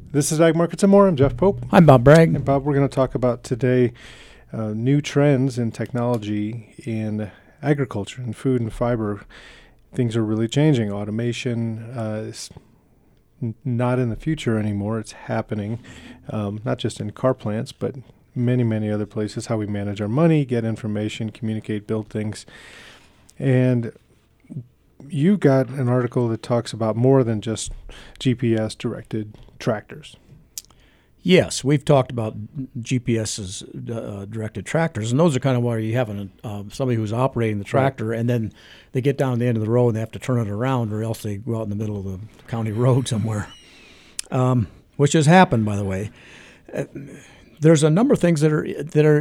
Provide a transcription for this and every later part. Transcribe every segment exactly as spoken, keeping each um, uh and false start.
This is Ag Markets and More. I'm Jeff Pope. I'm Bob Bragg. And Bob, we're going to talk about today uh, new trends in technology in agriculture and food and fiber. Things are really changing. Automation uh, is n- not in the future anymore. It's happening, um, not just in car plants, but many, many other places. How we manage our money, get information, communicate, build things. And you got an article that talks about more than just G P S-directed tractors. Yes, we've talked about G P S's uh, directed tractors, and those are kind of where you have an, uh, somebody who's operating the tractor, right, and then they get down to the end of the road and they have to turn it around, or else they go out in the middle of the county road somewhere, um, which has happened, by the way. Uh, there's a number of things that are that are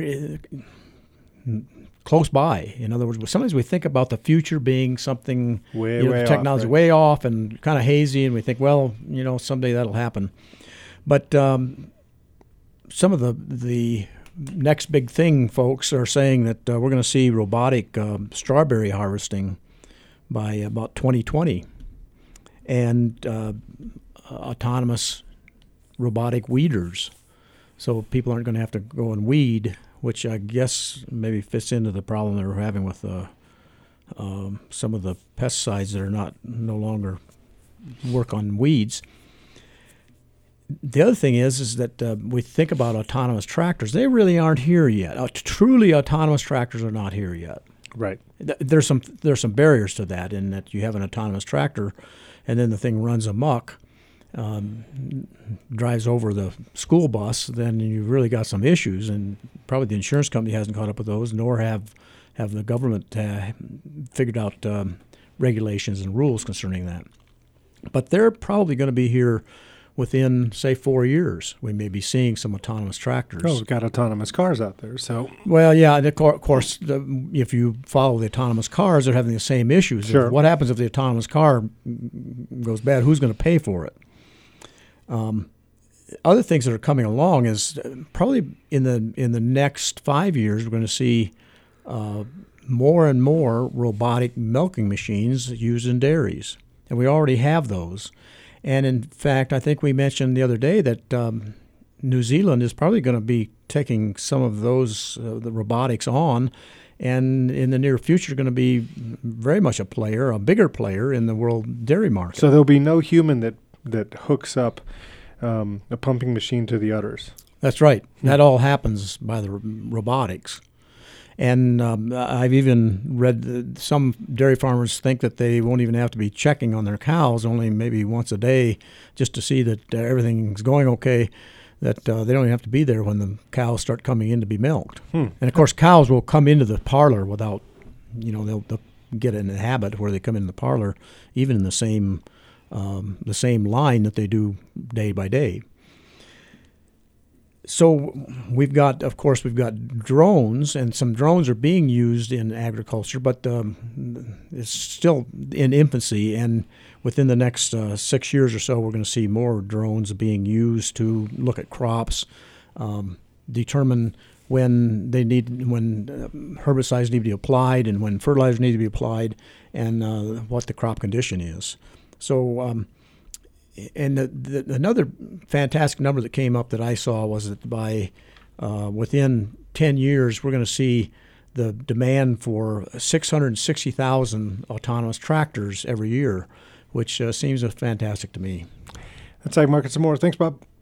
uh, close by. In other words, sometimes we think about the future being something, way, you know, way the technology off, right? way off and kind of hazy, and we think, well, you know, someday that'll happen. But um, some of the the next big thing, folks, are saying that uh, we're going to see robotic um, strawberry harvesting by about twenty twenty, and uh, autonomous robotic weeders. So people aren't going to have to go and weed, which I guess maybe fits into the problem that we're having with uh, um, some of the pesticides that are not no longer work on weeds. The other thing is is that uh, we think about autonomous tractors. They really aren't here yet. Uh, truly autonomous tractors are not here yet. Right. Th- there's some there's some barriers to that, in that you have an autonomous tractor and then the thing runs amok, um, drives over the school bus, then you've really got some issues, and probably the insurance company hasn't caught up with those, nor have have the government uh, figured out um, regulations and rules concerning that. But they're probably going to be here within, say, four years. We may be seeing some autonomous tractors. Oh, we've got autonomous cars out there, so... Well, yeah, and of cour- of course, the, if you follow the autonomous cars, they're having the same issues. Sure. If, what happens if the autonomous car goes bad? Who's going to pay for it? Um, other things that are coming along is uh, probably in the in the next five years, we're going to see uh, more and more robotic milking machines used in dairies, and we already have those. And in fact, I think we mentioned the other day that um, New Zealand is probably going to be taking some of those uh, the robotics on, and in the near future going to be very much a player, a bigger player in the world dairy market. So there'll be no human that, that hooks up um, a pumping machine to the udders. That's right. Hmm. That all happens by the robotics. And um, I've even read that some dairy farmers think that they won't even have to be checking on their cows, only maybe once a day, just to see that uh, everything's going okay, that uh, they don't even have to be there when the cows start coming in to be milked. Hmm. And, of course, cows will come into the parlor without, you know, they'll, they'll get in a habit where they come in the parlor, even in the same, um, the same line that they do day by day. So we've got, of course, we've got drones, and some drones are being used in agriculture, but um, it's still in infancy. And within the next uh, six years or so, we're going to see more drones being used to look at crops, um, determine when they need, when herbicides need to be applied, and when fertilizers need to be applied, and uh, what the crop condition is. So. Um, And the, the, another fantastic number that came up that I saw was that by uh, within ten years, we're going to see the demand for six hundred sixty thousand autonomous tractors every year, which uh, seems fantastic to me. That's Ag Markets and More. Thanks, Bob.